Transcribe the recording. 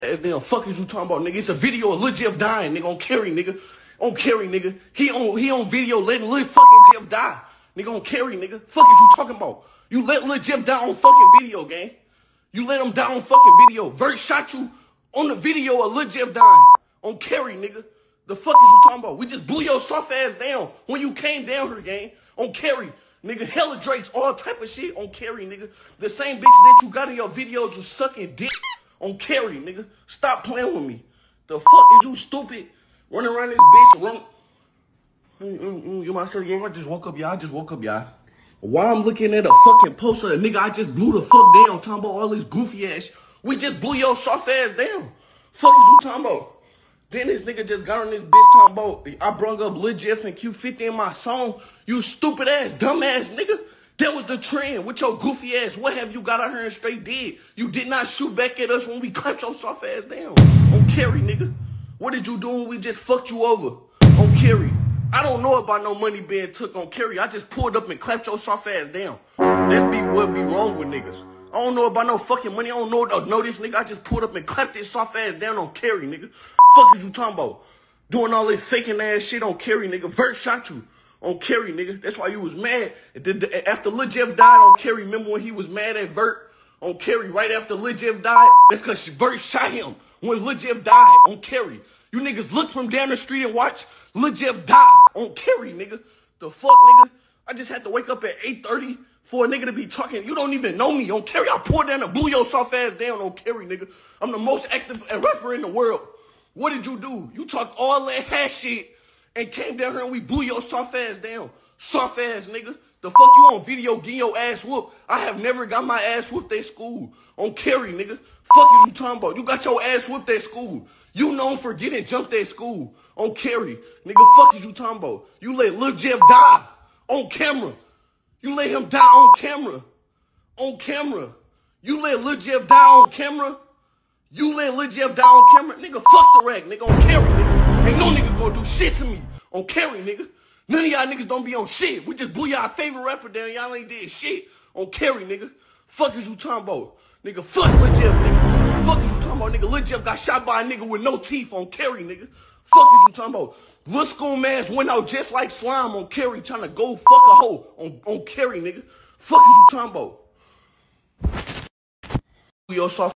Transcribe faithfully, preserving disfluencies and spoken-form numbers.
As damn fuck is you talking about, nigga? It's a video of Lil Jeff dying, nigga, on Carrie, nigga. On Carrie, nigga. He on he on video letting Lil fucking Jeff die. Nigga, on Carrie, nigga. Fuck is you talking about? You let Lil Jeff die on fucking video, gang. You let him die on fucking video. Vert shot you on the video of Lil Jeff dying. On Carrie, nigga. The fuck is you talking about? We just blew your soft ass down when you came down here, gang. On Carrie. Nigga, hella Drakes, all type of shit on Carrie, nigga. The same bitches that you got in your videos was sucking dick on Carrie, nigga. Stop playing with me. The fuck is you stupid? Running around this bitch, run. You might say, yo, I just woke up, y'all. I just woke up, y'all. While I'm looking at a fucking poster, nigga, I just blew the fuck down, talking about all this goofy ass. We just blew your soft ass down. Fuck is you talking about? Then this nigga just got on this bitch talking about, I brung up Lil Jeff and Q fifty in my song. You stupid ass, dumb ass nigga. That was the trend with your goofy ass. What have you got out here and straight did? You did not shoot back at us when we clapped your soft ass down. On Carrie, nigga. What did you do when we just fucked you over? On Carrie. I don't know about no money being took on Carrie. I just pulled up and clapped your soft ass down. That be what be wrong with niggas. I don't know about no fucking money. I don't know, know this nigga. I just pulled up and clapped this soft ass down on Carrie, nigga. Fuck is you talking about? Doing all this faking ass shit on Carrie, nigga. Vert shot you on Carrie, nigga. That's why you was mad. After Lil Jeff died on Carrie, remember when he was mad at Vert on Carrie right after Lil Jeff died? That's because Vert shot him when Lil Jeff died on Carrie. You niggas look from down the street and watch Lil Jeff die on Carrie, nigga. The fuck, nigga? I just had to wake up at eight thirty for a nigga to be talking. You don't even know me on Carrie. I poured down and blew your soft ass down on Carrie, nigga. I'm the most active rapper in the world. What did you do? You talked all that hash shit and came down here and we blew your soft ass down. Soft ass, nigga. The fuck you on video getting your ass whooped? I have never got my ass whooped at school. On Carrie, nigga. Fuck is you talking about? You got your ass whooped at school. You known for getting jumped at school. On Carrie. Nigga, fuck is you talking about? You let Lil Jeff die on camera. You let him die on camera. On camera. You let Lil Jeff die on camera. You let Lil Jeff die on camera. Nigga, fuck the rag, nigga. On Carrie, nigga. Ain't no nigga gonna do shit to me. On Carrie, nigga. None of y'all niggas don't be on shit. We just blew y'all favorite rapper down. Y'all ain't did shit. On Carrie, nigga. Fuck is you talking about? Nigga, fuck Lil Jeff, nigga. Fuck is you talking about, nigga? Lil Jeff got shot by a nigga with no teeth on Carrie, nigga. Fuck is you talking about? Lil School Mask went out just like slime on Carrie trying to go fuck a hoe on, on Carrie, nigga. Fuck is you talking about? Your soft